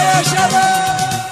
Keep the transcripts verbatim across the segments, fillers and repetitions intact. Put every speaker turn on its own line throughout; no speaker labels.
يا شباب.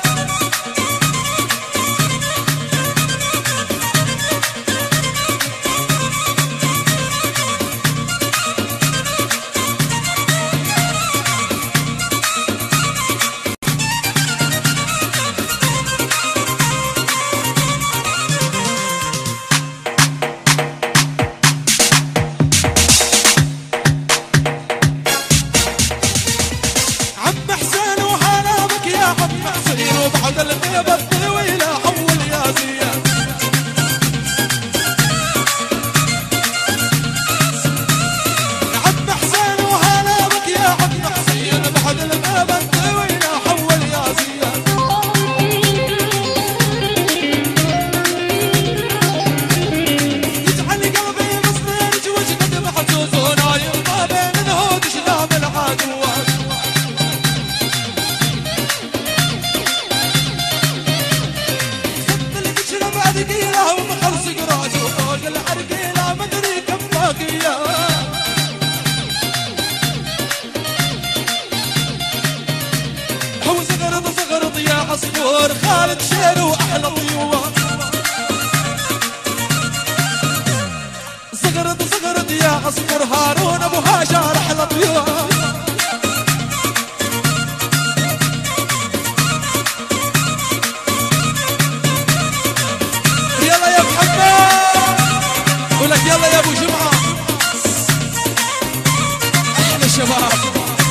عصفور خالد شير واحلى طيور. صغرت صغرت يا عصفور هارون ابو هاجر احلى طيور. يلا يا محمد ولك يلا يا ابو جمعه احلى شباب.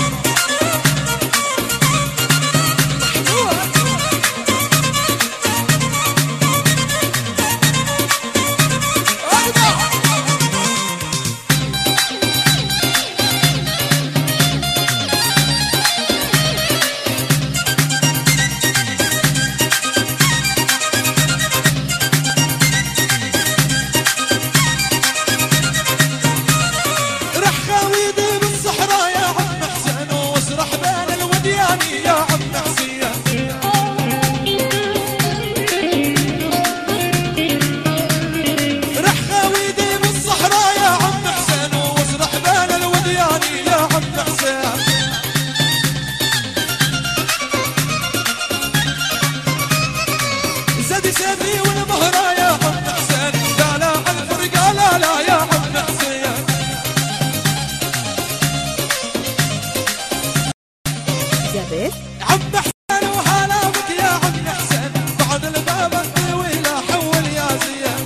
عم حسين وهلا بك يا عم حسين بعد الباب الطويل حول يا زين.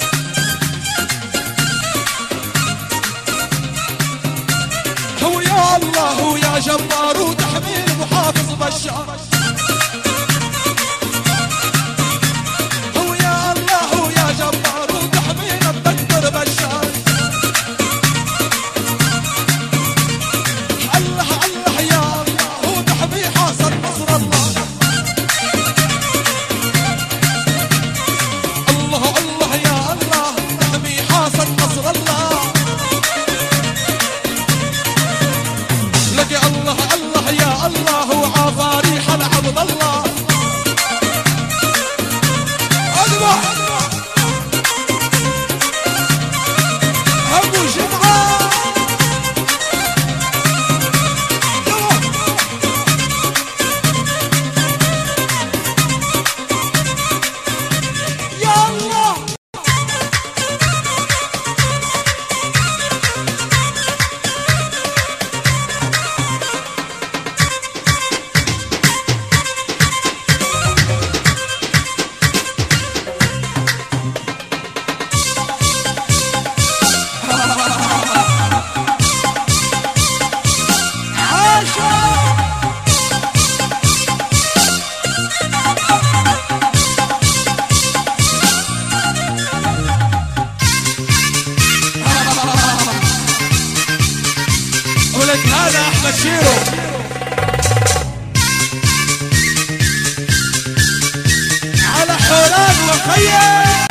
هو يا الله هو يا جبار وتحميل محافظ بشار. هو يا الله هو يا جبار وتحميل الدكتور بشار. الله الله يا حاصل نصر الله. الله الله يا الله نحمي حاصل نصر الله. لقي الله الله يا الله وعافاري حل عبد الله. اذبح ابو جمعه هذا احمد شيرو. على حولان وخيل